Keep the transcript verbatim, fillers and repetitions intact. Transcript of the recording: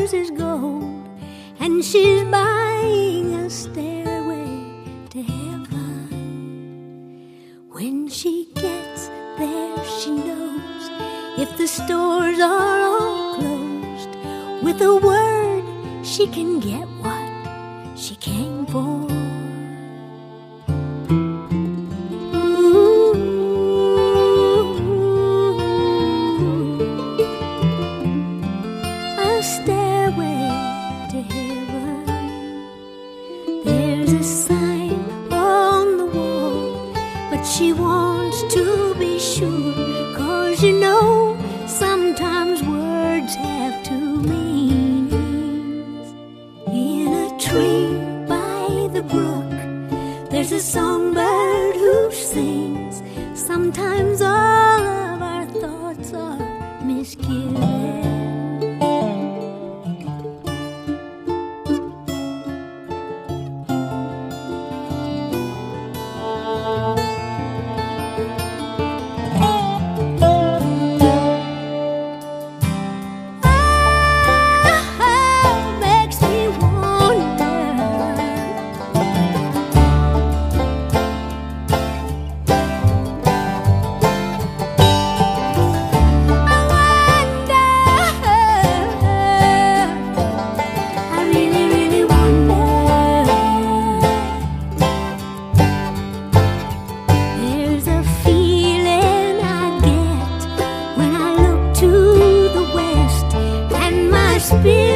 hers is gold, and she's buying a stairway to heaven. When she gets there, she knows if the stores are all closed, with a word she can get what she came for. Stairway to heaven. There's a sign on the wall, but she wants to be sure, 'cause you know sometimes words have two meanings. In a tree by the brook, there's a songbird who sings. Sometimes all of our thoughts are misgiven. Spirit